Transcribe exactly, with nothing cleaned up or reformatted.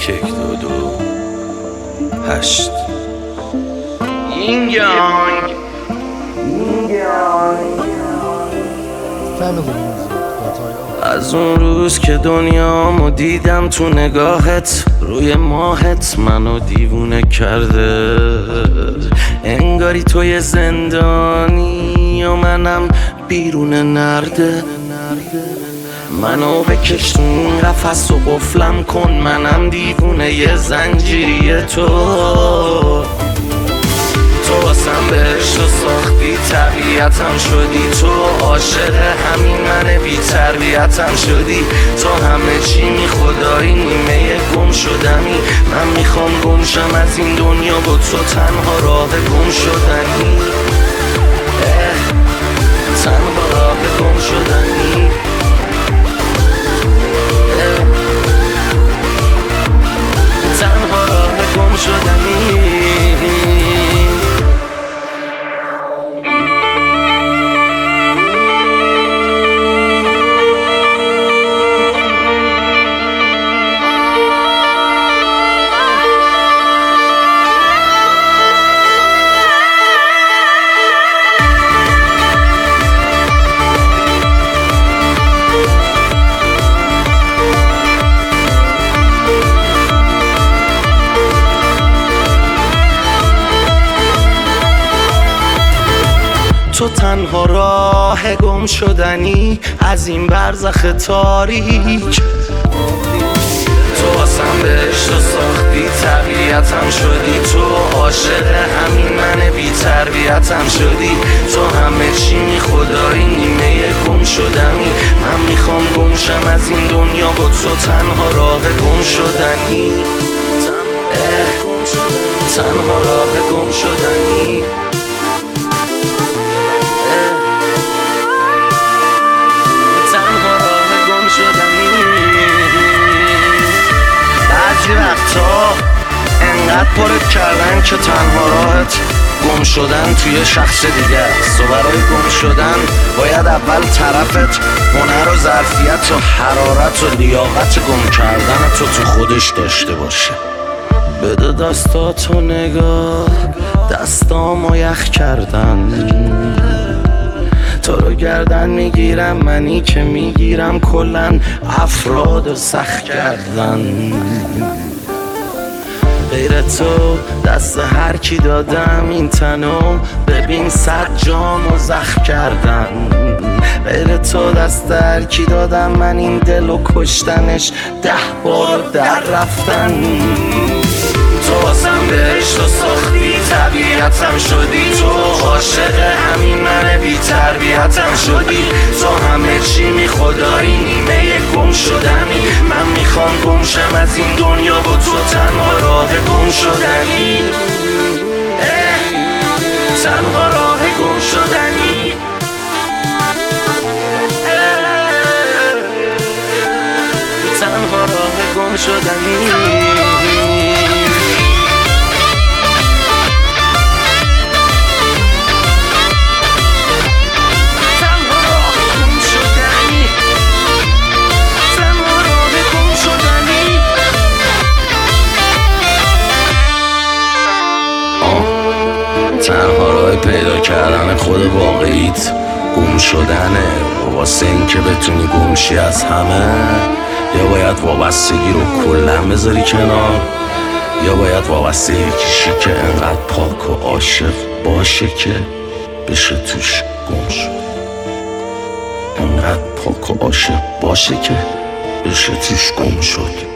یک یک دو دو هشت. این گنگ از اون روز که دنیامو دیدم تو نگاهت، روی ماهت منو دیوونه کرده. انگاری توی زندانی و منم بیرون نرده. منو بکش تو این قفس و قفلم کن، منم دیوونه ی زنجیری تو. تو واسم بهشت و ساختی، طبیعتم شدی. تو عاشق همین من بی تربیتم شدی. تو همه چی می خدایی، نیمه گم شدمی. من میخوام گم شم از این دنیا، با تو تنها راه گم شدنی. تنها راه گم شدنی. تنها راه گم شدنی. تو تنها راه گم شدنی از این برزخ تاریک. تو واسم بهشت و ساختی، طبیعتم شدی. تو عاشق همین من بی تربیتم شدی. تو همه چی می خدایی، نیمه گم شدمی. من میخوام گم شم از این دنیا، با تو تنها راه گم شدنی. تنها راه گم شدنی. بعضی وقتا انقدر پرت کردن که تنها راحت گم شدن توی شخص دیگه است. و برای گم شدن باید اول طرفت هنر و ظرفیت و حرارت و لیاقت گم کردن تو تو خودش داشته باشه. بده دستاتو نگاه، دستامو یخ کردن. تو رو گردن میگیرم، منی که میگیرم کلن افراد سخت کردن. غیر تو دست هر کی دادم این تنو، ببین صد جامو زخم کردن. غیر تو دست هر کی دادم من این دلو کشتنش ده بار در رفتن. تو واسم بهشت و ساختی، طبیعتم شدی. تو عاشق همین من بی تربیتم شدی. تو همه چی می خدایی، نیمه گم شدنی. من میخوام گم شم از این دنیا، با تو تنها راه گم شدنی. تنها راه گم شدنی. تنها راه گم شدنی. تنها راه پیدا کردن خود واقعیت گم شدنه. واسه این که بتونی گمشی از همه، یا باید وابستگی رو کلا بذاری کنار، یا باید وابسته یکیشی که انقدر پاک و عاشق باشه که بشه توش گم شد. انقدر پاک و عاشق باشه که بشه توش گم شد.